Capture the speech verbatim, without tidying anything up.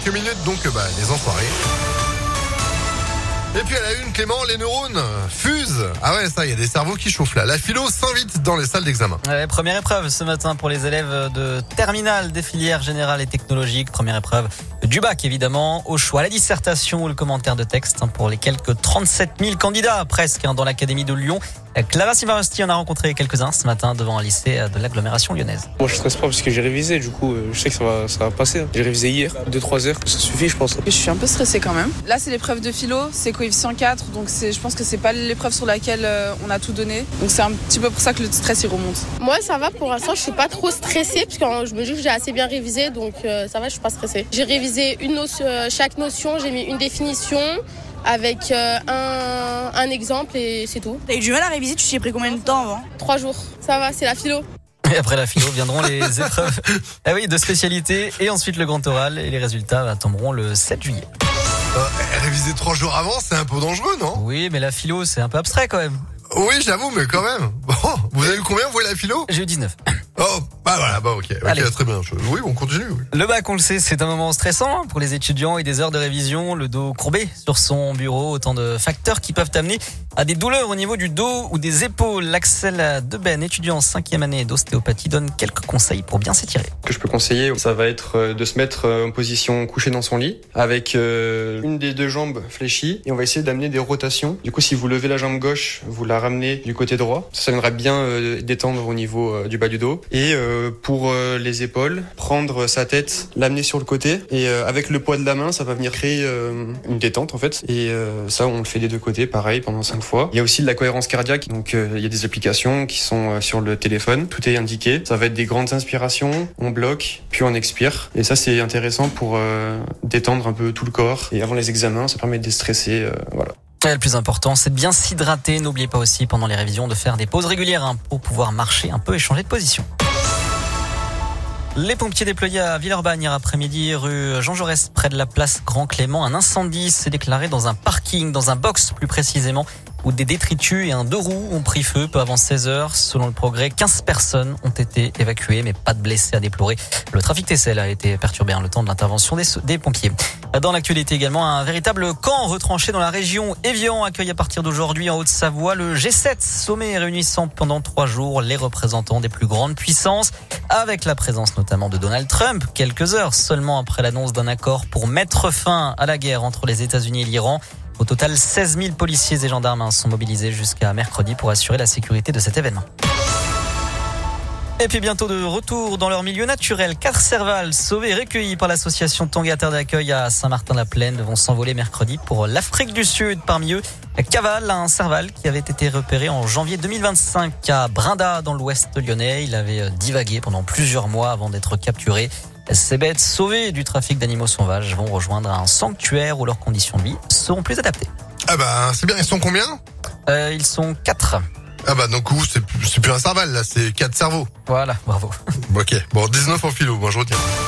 quelques minutes, donc bah, les enfoirés. Et puis à la une, Clément, les neurones fusent. Ah ouais, ça, il y a des cerveaux qui chauffent là. La philo s'invite dans les salles d'examen. Ouais, première épreuve ce matin pour les élèves de terminale des filières générales et technologiques. Première épreuve du bac, évidemment. Au choix, la dissertation ou le commentaire de texte pour les quelques trente-sept mille candidats presque dans l'académie de Lyon. Clara Sivarosti en a rencontré quelques-uns ce matin devant un lycée de l'agglomération lyonnaise. Moi je stresse pas parce que j'ai révisé, du coup je sais que ça va, ça va passer. J'ai révisé hier, deux trois heures, ça suffit je pense. Je suis un peu stressée quand même. Là c'est l'épreuve de philo, c'est coefficient quatre, donc c'est, je pense que c'est pas l'épreuve sur laquelle on a tout donné. Donc c'est un petit peu pour ça que le stress il remonte. Moi ça va pour l'instant, je suis pas trop stressée parce que je me dis que j'ai assez bien révisé, donc euh, ça va, je suis pas stressée. J'ai révisé une notion, chaque notion, j'ai mis une définition avec euh, un, un exemple et c'est tout. T'as eu du mal à réviser, tu t'y es pris combien de temps avant ? Trois jours, ça va, c'est la philo. Et après la philo viendront les épreuves ah oui, de spécialité et ensuite le grand oral et les résultats bah, tomberont le sept juillet. Euh, réviser trois jours avant, c'est un peu dangereux, non ? Oui, mais la philo, c'est un peu abstrait quand même. Oui, j'avoue, mais quand même. Bon, vous avez eu combien, vous, la philo ? J'ai eu dix-neuf. Oh, bah voilà, bah ok, Allez. ok, très bien. Oui, on continue. Oui. Le bac, on le sait, c'est un moment stressant pour les étudiants et des heures de révision, le dos courbé sur son bureau, autant de facteurs qui peuvent amener à des douleurs au niveau du dos ou des épaules. Axel Deben, étudiant en cinquième année d'ostéopathie, donne quelques conseils pour bien s'étirer. Ce que je peux conseiller, ça va être de se mettre en position couchée dans son lit, avec une des deux jambes fléchies, et on va essayer d'amener des rotations. Du coup, si vous levez la jambe gauche, vous la ramenez du côté droit. Ça, ça viendra bien détendre au niveau du bas du dos. Et pour les épaules, prendre sa tête, l'amener sur le côté, et avec le poids de la main, ça va venir créer une détente en fait. Et ça, on le fait des deux côtés, pareil, pendant cinq fois. Il y a aussi de la cohérence cardiaque, donc euh, il y a des applications qui sont euh, sur le téléphone, tout est indiqué. Ça va être des grandes inspirations, on bloque, puis on expire. Et ça c'est intéressant pour euh, détendre un peu tout le corps. Et avant les examens, ça permet de déstresser, euh, voilà. Le plus important, c'est de bien s'hydrater. N'oubliez pas aussi pendant les révisions de faire des pauses régulières hein, pour pouvoir marcher un peu et changer de position. Les pompiers déployés à Villeurbanne hier après-midi, rue Jean Jaurès, près de la place Grand Clément. Un incendie s'est déclaré dans un parking, dans un box plus précisément, où des détritus et un deux roues ont pris feu peu avant seize heures. Selon le Progrès, quinze personnes ont été évacuées, mais pas de blessés à déplorer. Le trafic T C L a été perturbé en le temps de l'intervention des, des pompiers. Dans l'actualité également, un véritable camp retranché dans la région. Évian accueille à partir d'aujourd'hui en Haute-Savoie le G sept, sommet réunissant pendant trois jours les représentants des plus grandes puissances, avec la présence notamment de Donald Trump, quelques heures seulement après l'annonce d'un accord pour mettre fin à la guerre entre les États-Unis et l'Iran. Au total, seize mille policiers et gendarmes sont mobilisés jusqu'à mercredi pour assurer la sécurité de cet événement. Et puis bientôt de retour dans leur milieu naturel. Quatre servals sauvés et recueillis par l'association Tanguy Terre d'accueil à Saint-Martin-la-Plaine vont s'envoler mercredi pour l'Afrique du Sud. Parmi eux, Caval, un serval qui avait été repéré en janvier deux mille vingt-cinq à Brinda dans l'ouest lyonnais. Il avait divagué pendant plusieurs mois avant d'être capturé. Ces bêtes sauvées du trafic d'animaux sauvages vont rejoindre un sanctuaire où leurs conditions de vie seront plus adaptées. Ah bah c'est bien, ils sont combien ? euh, Ils sont quatre. Ah bah donc c'est, c'est plus un serval là, c'est quatre cerveaux. Voilà, bravo. Ok, bon dix-neuf en philo, moi je retiens.